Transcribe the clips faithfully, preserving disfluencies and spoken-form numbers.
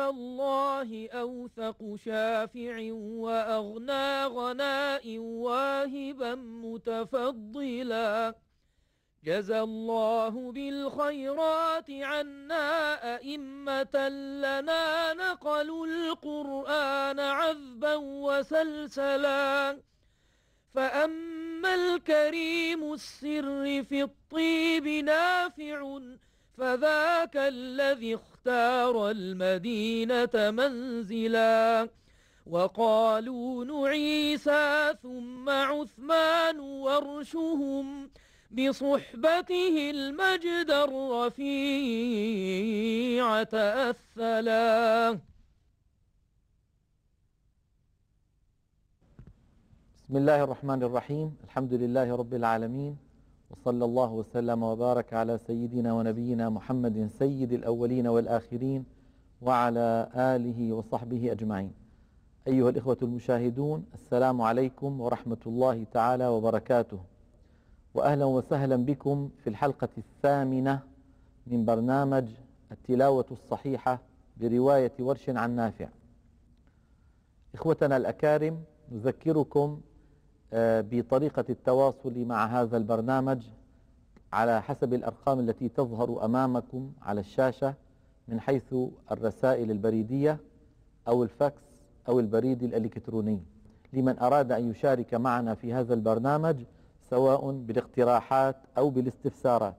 الله أوثق شافع وأغنى غناء واهبا متفضلا. جزى الله بالخيرات عنا أئمة لنا نقلوا القرآن عذبا وسلسلا. فأما الكريم السر في الطيب نافع فذاك الذي اختار المدينة منزلا. وقالون عيسى ثم عثمان ورشهم بصحبته المجد الرفيع تأثلا. بسم الله الرحمن الرحيم. الحمد لله رب العالمين، وصلى الله وسلم وبارك على سيدنا ونبينا محمد سيد الأولين والآخرين وعلى آله وصحبه أجمعين. أيها الإخوة المشاهدون، السلام عليكم ورحمة الله تعالى وبركاته، وأهلا وسهلا بكم في الحلقة الثامنة من برنامج التلاوة الصحيحة برواية ورش عن نافع. إخوتنا الأكارم، نذكركم بطريقة التواصل مع هذا البرنامج على حسب الأرقام التي تظهر أمامكم على الشاشة، من حيث الرسائل البريدية أو الفاكس أو البريد الإلكتروني، لمن أراد أن يشارك معنا في هذا البرنامج سواء بالاقتراحات أو بالاستفسارات.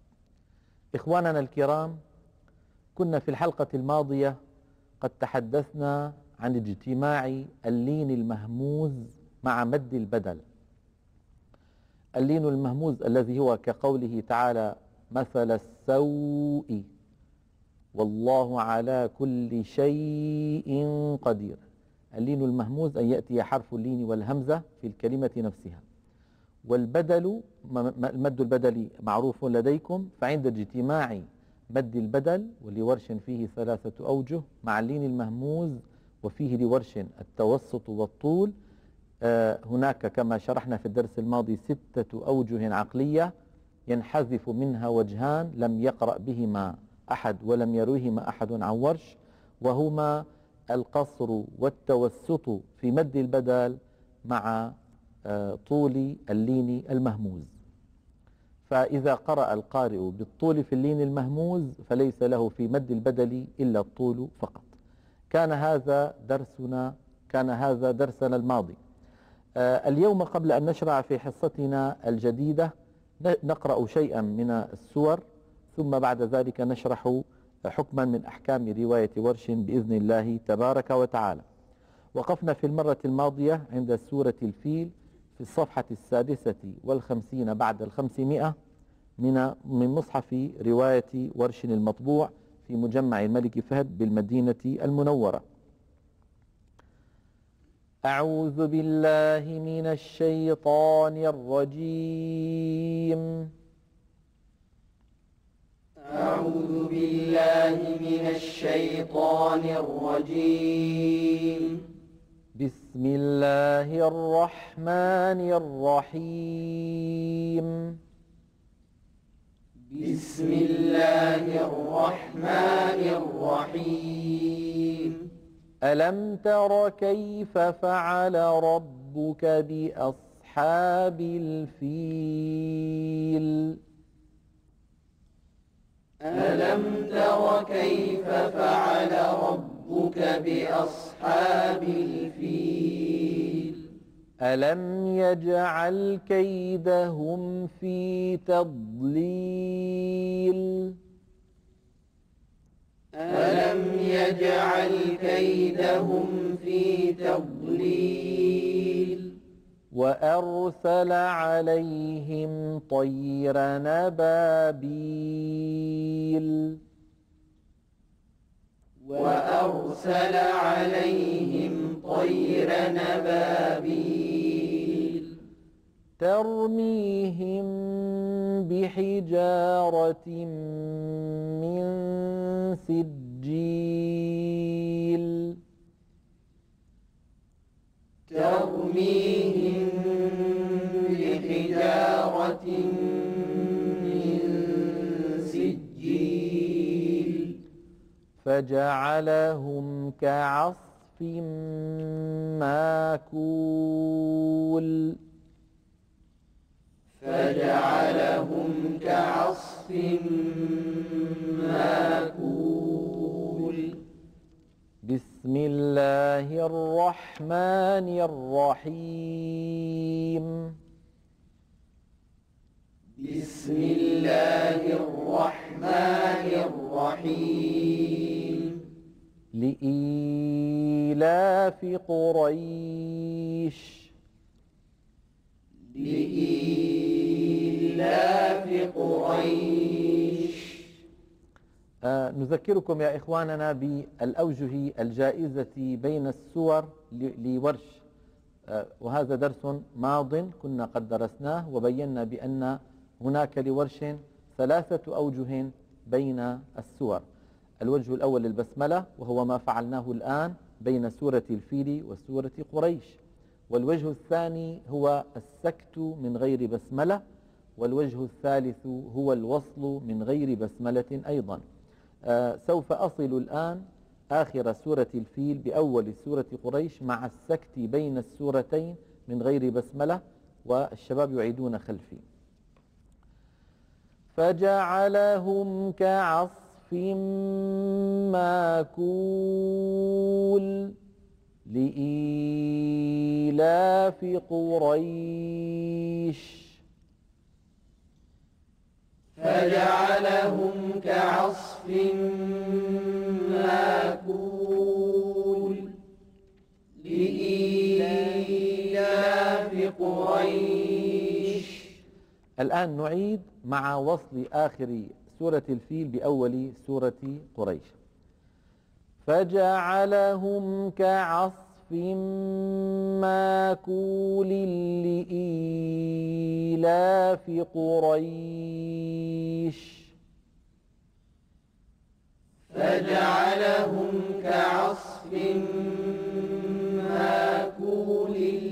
إخواننا الكرام، كنا في الحلقة الماضية قد تحدثنا عن اجتماع اللين المهموز مع مد البدل. اللين المهموز الذي هو كقوله تعالى: مثل السوء والله على كل شيء قدير. اللين المهموز أن يأتي حرف اللين والهمزة في الكلمة نفسها. والبدل، مد البدل معروف لديكم، فعند اجتماع مد البدل ولورش فيه ثلاثة أوجه مع اللين المهموز وفيه لورش التوسط والطول، آه هناك كما شرحنا في الدرس الماضي ستة أوجه عقلية ينحذف منها وجهان لم يقرأ بهما أحد ولم يروهما أحد عن ورش، وهما القصر والتوسط في مد البدل مع آه طول اللين المهموز. فإذا قرأ القارئ بالطول في اللين المهموز فليس له في مد البدل إلا الطول فقط. كان هذا درسنا كان هذا درسنا الماضي. آه اليوم قبل أن نشرع في حصتنا الجديدة نقرأ شيئا من السور، ثم بعد ذلك نشرح حكما من أحكام رواية ورش بإذن الله تبارك وتعالى. وقفنا في المرة الماضية عند سورة الفيل في الصفحة السادسة والخمسين بعد الخمسمائة من من مصحف رواية ورش المطبوع في مجمع الملك فهد بالمدينة المنورة. أعوذ بالله من الشيطان الرجيم. أعوذ بالله من الشيطان الرجيم. بسم الله الرحمن الرحيم. بسم الله الرحمن الرحيم. ألم تر كيف فعل ربك بأصحاب الفيل؟ ألم تر كيف فعل ربك بأصحاب الفيل؟ ألم يجعل كيدهم في تضليل؟ ألم يجعل كيدهم في تضليل؟ وأرسل عليهم طير نبابيل. وأرسل عليهم طير نبابيل ترميهم بحجارة من سجيل. ترميهم بحجارة من سجيل فجعلهم فجعلهم كعصف ماكول فجعلهم كعصف ماكول بسم الله الرحمن الرحيم بسم الله الرحمن الرحيم لإيلاف قريش لإيلاف قريش آه نذكركم يا إخواننا بالأوجه الجائزة بين السور لورش، آه وهذا درس ماض كنا قد درسناه وبينا بأن هناك لورش ثلاثة أوجه بين السور. الوجه الأول البسملة وهو ما فعلناه الآن بين سورة الفيل وسورة قريش، والوجه الثاني هو السكت من غير بسملة، والوجه الثالث هو الوصل من غير بسملة أيضا. آه سوف أصل الآن آخر سورة الفيل بأول سورة قريش مع السكت بين السورتين من غير بسملة، والشباب يعيدون خلفي. فجعلهم كعصف ماكول لإيلاف قريش فجعلهم كعصف ماكول لإيلاف قريش. الآن نعيد مع وصل آخر سورة الفيل بأول سورة قريش. فجعلهم كعصف ماكول لإيلاف قريش فجعلهم كعصف ماكول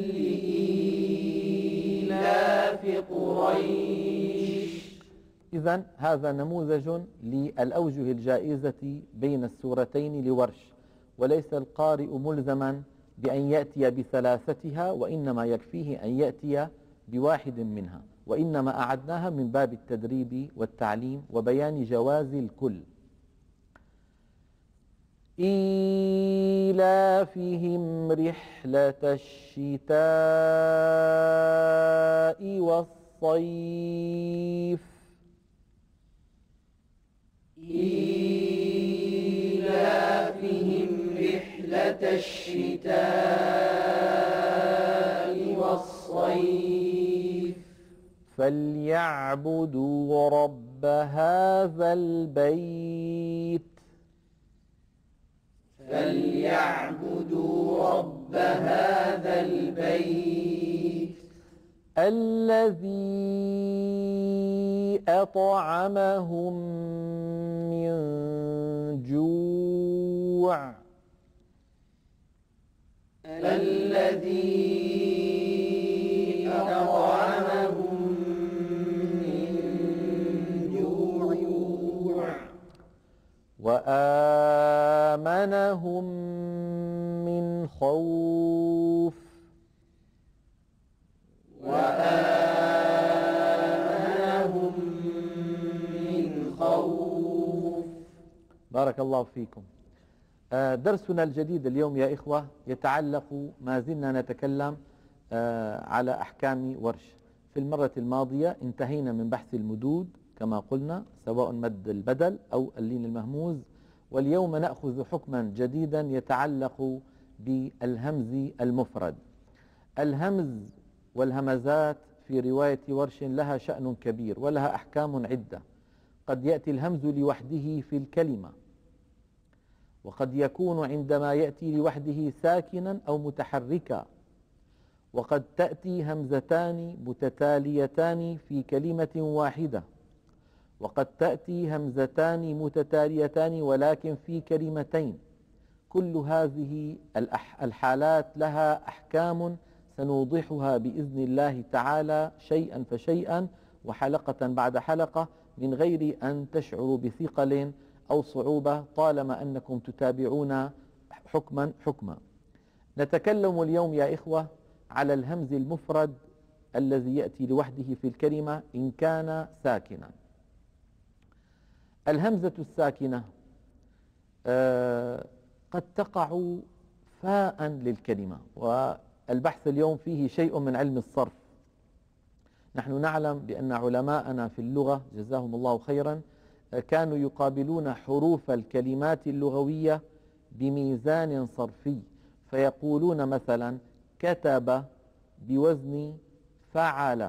لإيلاف قريش. إذن هذا نموذج للأوجه الجائزة بين السورتين لورش، وليس القارئ ملزما بأن يأتي بثلاثتها، وإنما يكفيه أن يأتي بواحد منها، وإنما أعدناها من باب التدريب والتعليم وبيان جواز الكل. إيلافهم رحلة الشتاء والصيف إيلافهم رحلة الشتاء والصيف فليعبدوا رب هذا البيت فليعبدوا رب هذا البيت الذي أطعمهم من جوع الذي أطعمهم من جوع وآمنهم من خوف وآمنهم من خوف. بارك الله فيكم. آه درسنا الجديد اليوم يا إخوة يتعلق، ما زلنا نتكلم آه على أحكام ورش. في المرة الماضية انتهينا من بحث المدود كما قلنا، سواء مد البدل أو اللين المهموز، واليوم نأخذ حكما جديدا يتعلق بالهمز المفرد. الهمز والهمزات في رواية ورش لها شأن كبير ولها أحكام عدة. قد يأتي الهمز لوحده في الكلمة، وقد يكون عندما يأتي لوحده ساكنا أو متحركا، وقد تأتي همزتان متتاليتان في كلمة واحدة، وقد تأتي همزتان متتاليتان ولكن في كلمتين. كل هذه الحالات لها أحكام سنوضحها بإذن الله تعالى شيئا فشيئا وحلقة بعد حلقة، من غير أن تشعروا بثقل أو صعوبة طالما أنكم تتابعون حكما حكما. نتكلم اليوم يا إخوة على الهمز المفرد الذي يأتي لوحده في الكلمة إن كان ساكنا. الهمزة الساكنة آه قد تقع فاء للكلمة، والبحث اليوم فيه شيء من علم الصرف. نحن نعلم بأن علماءنا في اللغة جزاهم الله خيرا كانوا يقابلون حروف الكلمات اللغوية بميزان صرفي، فيقولون مثلا كتب بوزن فعل،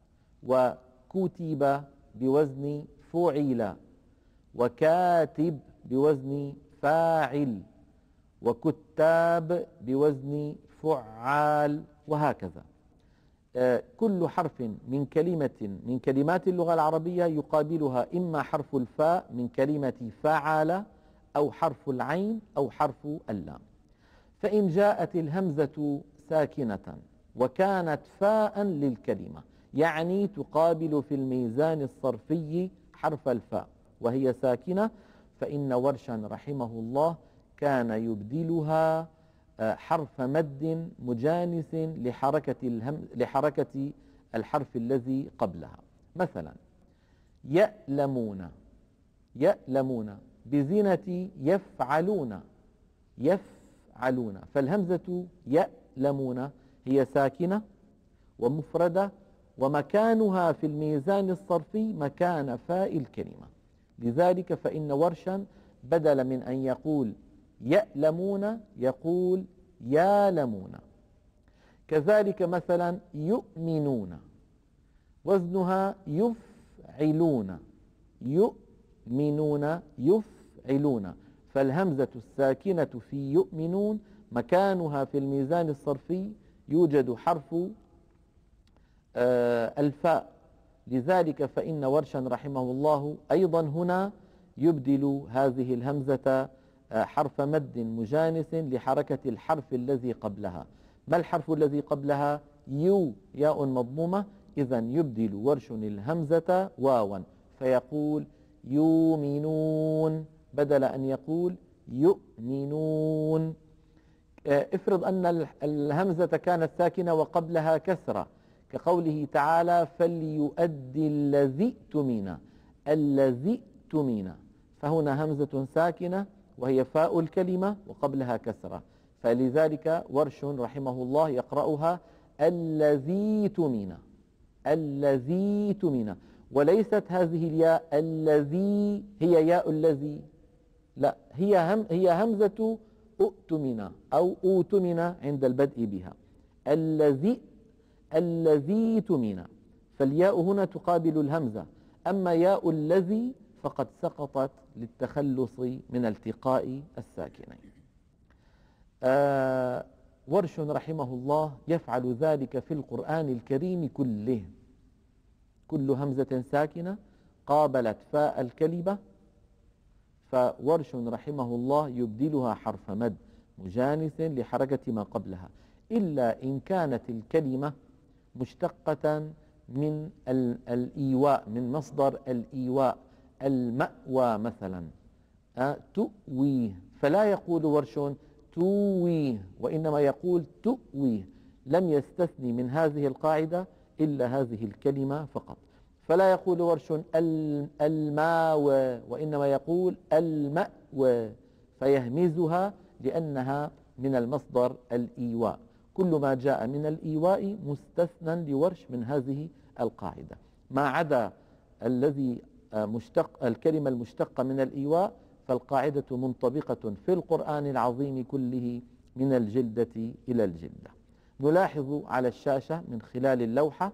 وكتب بوزن فعل، وكاتب بوزن فاعل، وكتاب بوزن فعال، وهكذا. كل حرف من كلمة من كلمات اللغة العربية يقابلها إما حرف الفاء من كلمة فعل، أو حرف العين، أو حرف اللام. فإن جاءت الهمزة ساكنة وكانت فاء للكلمة، يعني تقابل في الميزان الصرفي حرف الفاء وهي ساكنة، فإن ورشا رحمه الله كان يبدلها حرف مد مجانس لحركة الهم لحركة الحرف الذي قبلها. مثلا يألمون، يألمون بزنة يفعلون، يفعلون، فالهمزة يألمون هي ساكنة ومفردة، ومكانها في الميزان الصرفي مكان فاء الكلمة. لذلك فإن ورشا بدل من أن يقول يألمون يقول يالمون. كذلك مثلا يؤمنون وزنها يفعلون، يؤمنون يفعلون، فالهمزة الساكنة في يؤمنون مكانها في الميزان الصرفي يوجد حرف آه الفاء. لذلك فإن ورشا رحمه الله أيضا هنا يبدل هذه الهمزة حرف مد مجانس لحركة الحرف الذي قبلها. ما الحرف الذي قبلها؟ يو، ياء مضمومة، إذا يبدل ورش الهمزة واوا فيقول يؤمنون بدل أن يقول يؤمنون. افرض أن الهمزة كانت ساكنة وقبلها كسرة، كقوله تعالى فليؤدي الذي ائتمن، الذي ائتمن، فهنا همزة ساكنة وهي فاء الكلمة وقبلها كسرة، فلذلك ورش رحمه الله يقرأها الذي ائتمن، الذي ائتمن، وليست هذه الياء الذي هي ياء الذي، لا، هي هم هي همزة اؤتمن أو أؤتمن عند البدء بها، الذي الذي ائتمن، فالياء هنا تقابل الهمزة. أما ياء الذي فقد سقطت للتخلص من التقاء الساكنين. آه ورش رحمه الله يفعل ذلك في القرآن الكريم كله، كل همزة ساكنة قابلت فاء الكلمة فورش رحمه الله يبدلها حرف مد مجانس لحركة ما قبلها، إلا إن كانت الكلمة مشتقة من الإيواء، من مصدر الإيواء، المأوى مثلا، أه تؤويه، فلا يقول ورش تويه وإنما يقول تؤويه، لم يستثني من هذه القاعدة إلا هذه الكلمة فقط، فلا يقول ورش الماوى وإنما يقول المأوى، فيهمزها لأنها من المصدر الإيواء. كل ما جاء من الإيواء مستثنى لورش من هذه القاعدة، ما عدا الذي مشتق الكلمة المشتقة من الإيواء فالقاعدة منطبقة في القرآن العظيم كله من الجلدة إلى الجلدة. نلاحظ على الشاشة من خلال اللوحة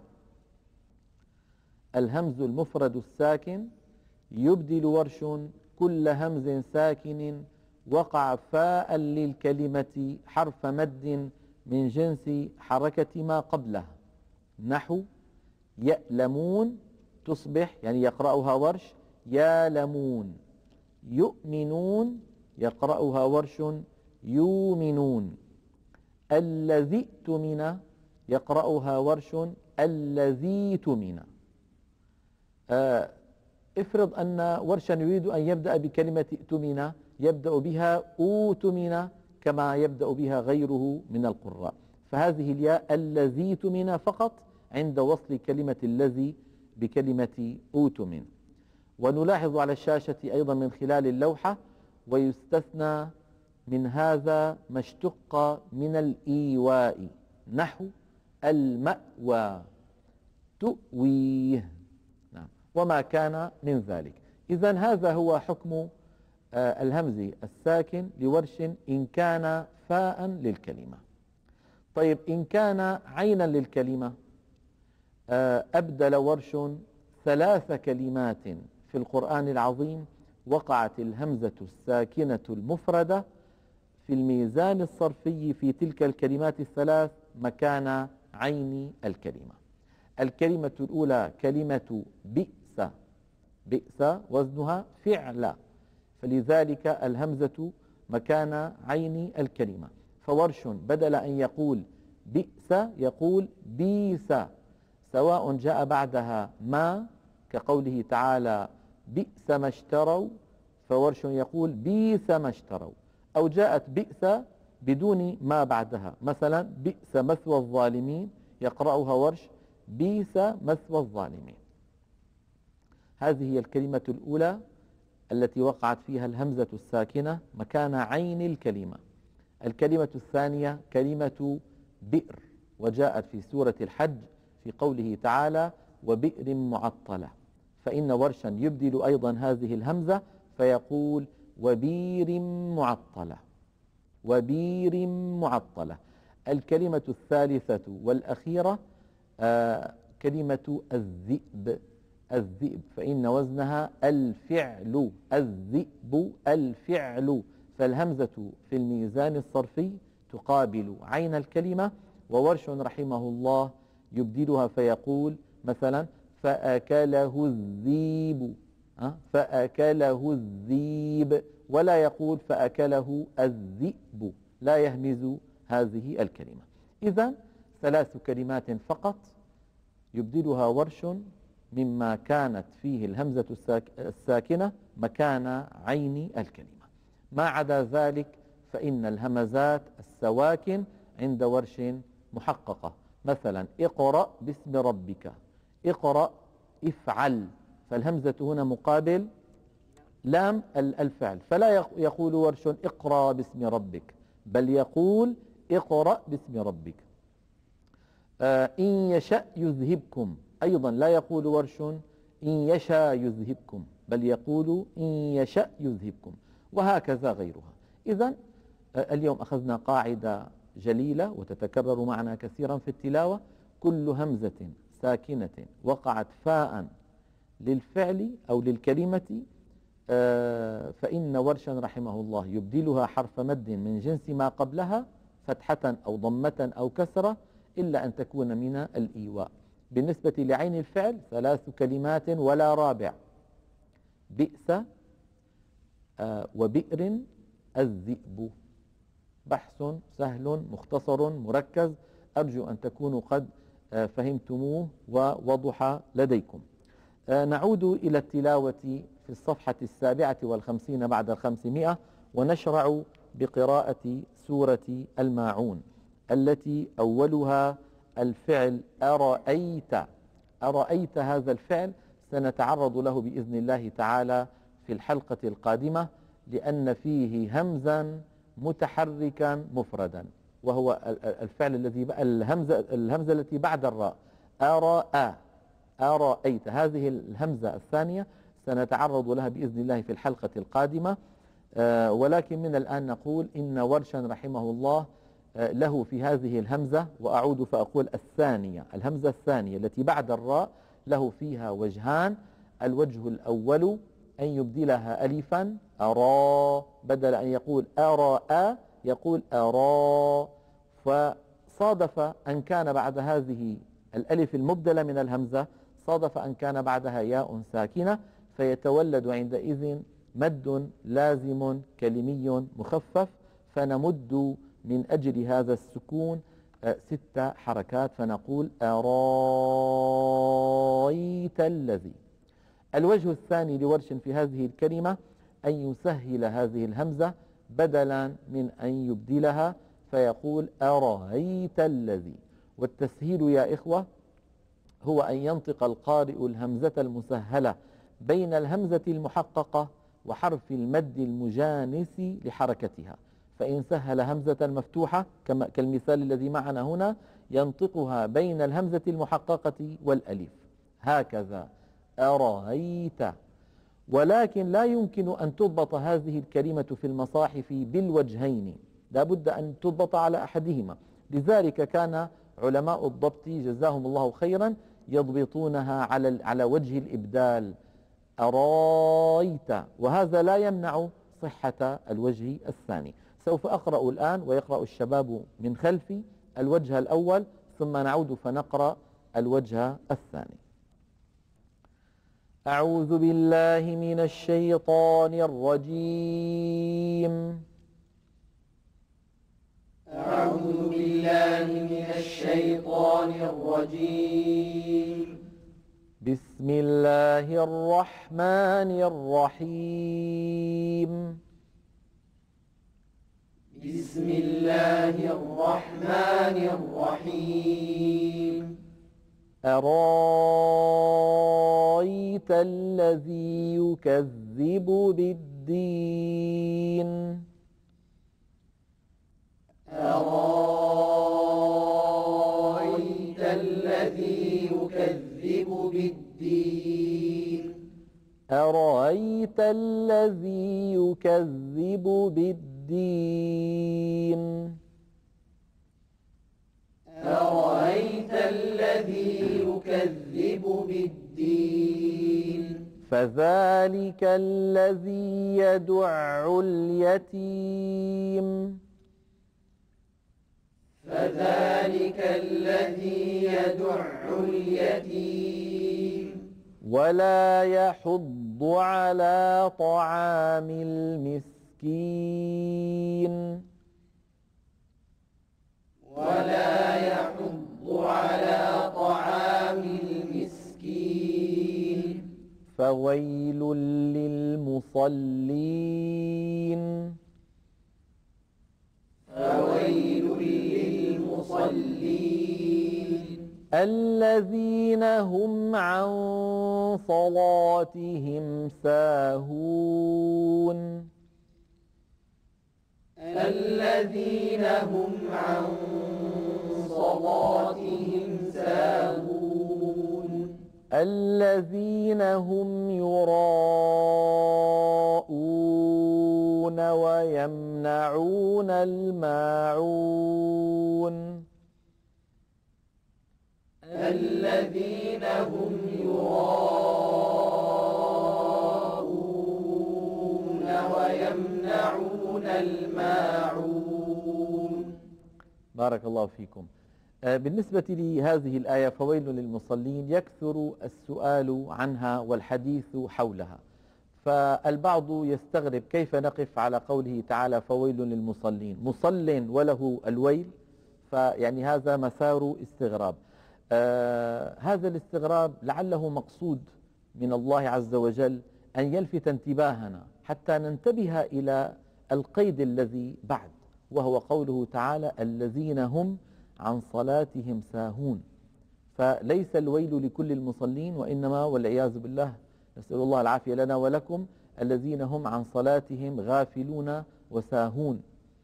الهمز المفرد الساكن يبدل ورش كل همز ساكن وقع فاء للكلمة حرف مد من جنس حركة ما قبلها، نحو يألمون تصبح يعني يقرأها ورش يالمون، يؤمنون يقرأها ورش يؤمنون، الذي ائتمن يقرأها ورش الذي ائتمن. آه افرض أن ورشا يريد أن يبدأ بكلمة ائتمن، يبدأ بها أوتمن كما يبدأ بها غيره من القراء، فهذه الياء الذي اؤتمن فقط عند وصل كلمة الذي بكلمة أوتمن. ونلاحظ على الشاشة أيضا من خلال اللوحة ويستثنى من هذا ما اشتق من الإيواء نحو المأوى تؤويه، نعم، وما كان من ذلك. إذن هذا هو حكم الهمز الساكن لورش إن كان فاء للكلمة. طيب إن كان عينا للكلمة، أبدل ورش ثلاث كلمات في القرآن العظيم وقعت الهمزة الساكنة المفردة في الميزان الصرفي في تلك الكلمات الثلاث مكان عين الكلمة. الكلمة الأولى كلمة بئس، بئس وزنها فعل، فلذلك الهمزة مكان عين الكلمة، فورش بدل أن يقول بئس يقول بيس، سواء جاء بعدها ما كقوله تعالى بئس ما اشتروا، فورش يقول بيس ما اشتروا، أو جاءت بئس بدون ما بعدها، مثلا بئس مثوى الظالمين يقرأها ورش بئس مثوى الظالمين. هذه هي الكلمة الأولى التي وقعت فيها الهمزة الساكنة مكان عين الكلمة. الكلمة الثانية كلمة بئر، وجاءت في سورة الحج في قوله تعالى وبئر معطلة، فإن ورشا يبدل أيضا هذه الهمزة فيقول وبير معطلة، وبير معطلة. الكلمة الثالثة والأخيرة آه كلمة الذئب، الذئب فإن وزنها الفعل، الذئب الفعل، فالهمزة في الميزان الصرفي تقابل عين الكلمة، وورش رحمه الله يبدلها فيقول مثلا فأكله الذيب، فأكله الذيب، ولا يقول فأكله الذئب، لا يهمز هذه الكلمة. إذن ثلاث كلمات فقط يبدلها ورش مما كانت فيه الهمزة الساكنة مكان عين الكلمة. ما عدا ذلك فإن الهمزات السواكن عند ورش محققة، مثلا اقرأ باسم ربك، اقرأ افعل، فالهمزة هنا مقابل لام الفعل، فلا يقول ورش اقرأ باسم ربك، بل يقول اقرأ باسم ربك. آه إن يشأ يذهبكم، أيضا لا يقول ورش إن يشاء يذهبكم، بل يقول إن يشأ يذهبكم، وهكذا غيرها. إذن آه اليوم أخذنا قاعدة جليلة وتتكرر معنا كثيرا في التلاوة: كل همزة ساكنة وقعت فاء للفعل أو للكلمة آه فإن ورشا رحمه الله يبدلها حرف مد من جنس ما قبلها فتحة أو ضمة أو كسرة، إلا أن تكون من الإيواء. بالنسبة لعين الفعل ثلاث كلمات ولا رابع: بئس آه وبئر الذئب. بحث سهل مختصر مركز، أرجو أن تكونوا قد آه فهمتموه ووضح لديكم. آه نعود إلى التلاوة في الصفحة السابعة والخمسين بعد الخمسمائة، ونشرع بقراءة سورة الماعون التي أولها الفعل أرأيت. أرأيت هذا الفعل سنتعرض له بإذن الله تعالى في الحلقة القادمة، لأن فيه همزا متحركا مفردا، وهو الفعل الذي الهمزة الهمزة التي بعد الراء، أرأى أرأيت. هذه الهمزة الثانية سنتعرض لها بإذن الله في الحلقة القادمة، آه ولكن من الآن نقول إن ورشا رحمه الله آه له في هذه الهمزة، وأعود فأقول الثانية، الهمزة الثانية التي بعد الراء له فيها وجهان: الوجه الأول أن يبدلها ألفا أرى، بدل أن يقول أرى يقول أرى، فصادف أن كان بعد هذه الألف المبدلة من الهمزة صادف أن كان بعدها ياء ساكنة، فيتولد عندئذ مد لازم كلمي مخفف، فنمد من أجل هذا السكون ست حركات، فنقول أرايت الذي. الوجه الثاني لورش في هذه الكلمة أن يسهل هذه الهمزة بدلا من أن يبدلها فيقول أرأيت الذي. والتسهيل يا إخوة هو أن ينطق القارئ الهمزة المسهلة بين الهمزة المحققة وحرف المد المجانس لحركتها، فإن سهل همزة مفتوحة كما كالمثال الذي معنا هنا ينطقها بين الهمزة المحققة والألف هكذا أرأيت. ولكن لا يمكن أن تضبط هذه الكلمة في المصاحف بالوجهين، لا بد أن تضبط على أحدهما، لذلك كان علماء الضبط جزاهم الله خيرا يضبطونها على على وجه الإبدال أرايت، وهذا لا يمنع صحة الوجه الثاني. سوف أقرأ الآن ويقرأ الشباب من خلفي الوجه الأول ثم نعود فنقرأ الوجه الثاني. أعوذ بالله من الشيطان الرجيم. أعوذ بالله من الشيطان الرجيم. بسم الله الرحمن الرحيم. بسم الله الرحمن الرحيم. أرايت الذي يكذب بالدين. أرايت الذي يكذب بالدين. أرايت الذي يكذب بالدين. أرأيت الذي يكذب بالدين. فذلك الذي يدع اليتيم. فذلك الذي يدع اليتيم. ولا يحض على طعام المسكين. ولا يحض على طعام المسكين. فويل للمصلين. فويل للمصلين. الذين هم عن صلاتهم ساهون. الذين هم عن صلاتهم ساهون. الذين هم يراءون ويمنعون الماعون. الذين هم يراءون ويمنعون الماعون. بارك الله فيكم. بالنسبة لهذه الآية فويل للمصلين يكثر السؤال عنها والحديث حولها، فالبعض يستغرب كيف نقف على قوله تعالى فويل للمصلين، مصل وله الويل، فيعني هذا مسار استغراب. آه هذا الاستغراب لعله مقصود من الله عز وجل أن يلفت انتباهنا حتى ننتبه إلى القيد الذي بعد، وهو قوله تعالى الذين هم عن صلاتهم ساهون. فليس الويل لكل المصلين، وإنما والعياذ بالله نسأل الله العافية لنا ولكم الذين هم عن صلاتهم غافلون وساهون.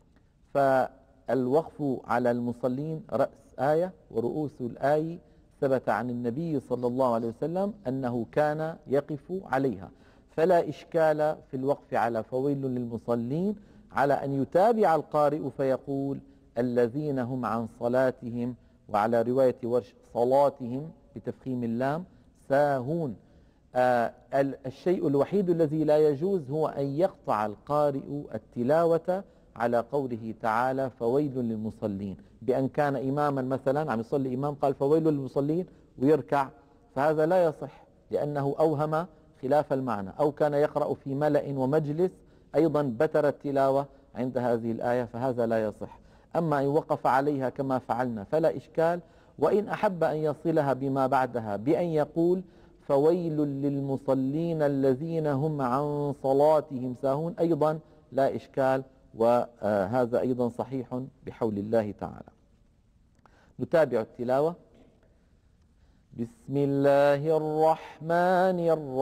فالوقف على المصلين رأس آية، ورؤوس الآية ثبت عن النبي صلى الله عليه وسلم أنه كان يقف عليها، فلا إشكال في الوقف على فويل للمصلين على أن يتابع القارئ فيقول الذين هم عن صلاتهم، وعلى رواية ورش صلاتهم بتفخيم اللام ساهون. آه الشيء الوحيد الذي لا يجوز هو أن يقطع القارئ التلاوة على قوله تعالى فويل للمصلين، بأن كان إماما مثلا عم يصلي إمام قال فويل للمصلين ويركع، فهذا لا يصح لأنه أوهم خلاف المعنى، أو كان يقرأ في ملأ ومجلس أيضا بتر التلاوة عند هذه الآية، فهذا لا يصح. أما إن وقف عليها كما فعلنا فلا إشكال، وإن أحب أن يصلها بما بعدها بأن يقول فويل للمصلين الذين هم عن صلاتهم ساهون أيضا لا إشكال، وهذا أيضا صحيح بحول الله تعالى. نتابع التلاوة. بسم الله الرحمن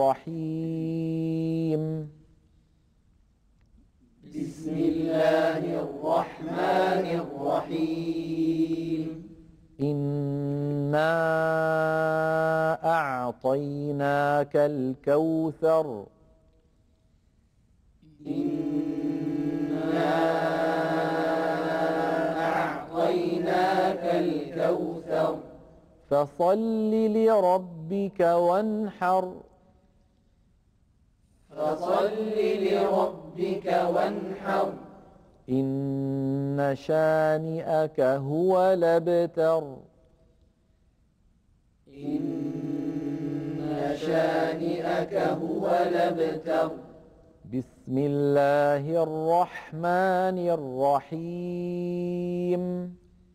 الرحيم. بسم الله الرحمن الرحيم. إنا أعطيناك الكوثر. إنا أعطيناك الكوثر. فصل لربك وانحر. فصل لربك وانحر. إن شانئك هو الأبتر. إن شانئك هو الأبتر. بسم الله الرحمن الرحيم.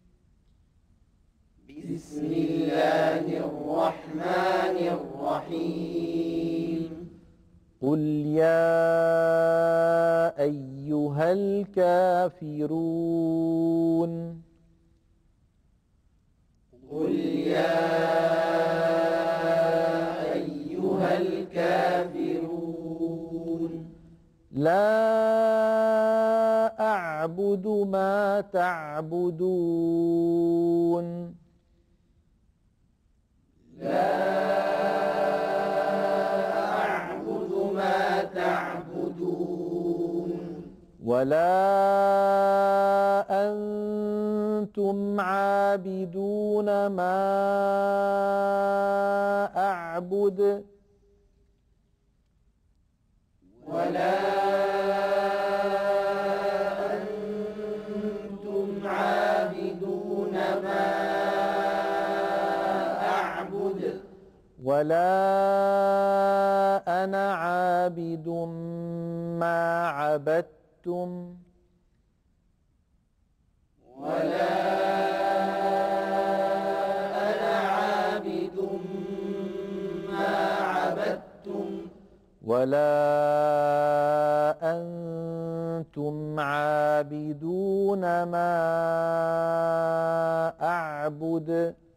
بسم الله الرحمن الرحيم. قل يا أيها الكافرون. قل يا أيها الكافرون. لا أعبد ما تعبدون. لا أعبد ما تعبدون. ولا أنتم عابدون ما أعبد. ولا أنتم عابدون ما أعبد. ولا أنا عابد ما عبدتم. ولا أنا عابد ما عبدتم. ولا أنتم عابدون ما أعبد.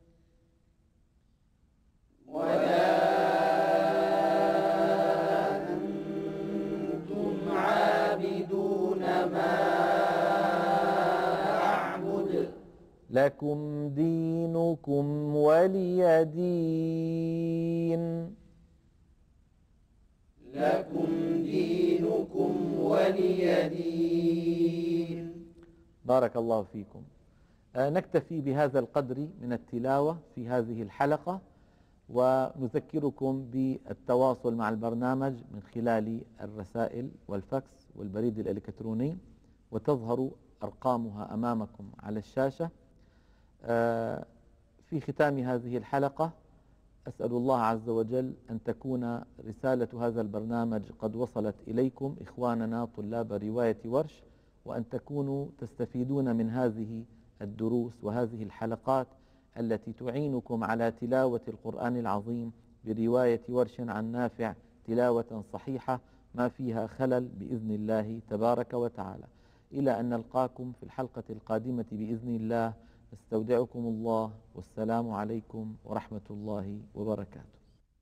ولا أنتم عابدون ما أعبد. لكم دينكم ولي دين. لكم دينكم ولي دين. بارك الله فيكم. آه نكتفي بهذا القدر من التلاوة في هذه الحلقة، ونذكركم بالتواصل مع البرنامج من خلال الرسائل والفاكس والبريد الإلكتروني، وتظهر أرقامها أمامكم على الشاشة. آه في ختام هذه الحلقة أسأل الله عز وجل أن تكون رسالة هذا البرنامج قد وصلت إليكم إخواننا طلاب رواية ورش، وأن تكونوا تستفيدون من هذه الدروس وهذه الحلقات التي تعينكم على تلاوة القرآن العظيم برواية ورش عن نافع تلاوة صحيحة ما فيها خلل بإذن الله تبارك وتعالى. إلى أن نلقاكم في الحلقة القادمة بإذن الله، نستودعكم الله، والسلام عليكم ورحمة الله وبركاته.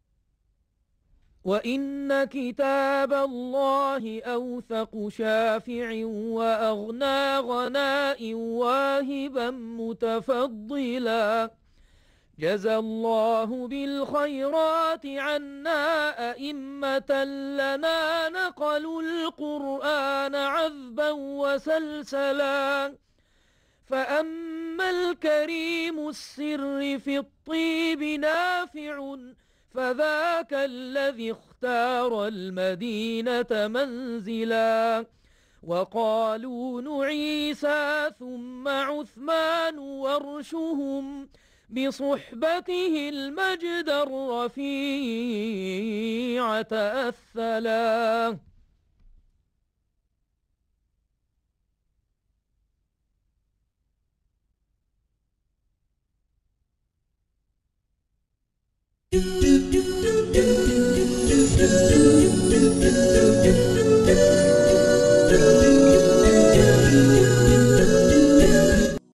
وإن كتاب الله أوثق شافع وأغنى غناء واهبا متفضلا. جزى الله بالخيرات عنا أئمة لنا نقلوا القرآن عذبا وسلسلا. فأما الكريم السر في الطيب نافع، فذاك الذي اختار المدينة منزلا. وقالون عيسى ثم عثمان ورشهم بصحبته المجد الرفيع تأثلا. Do do do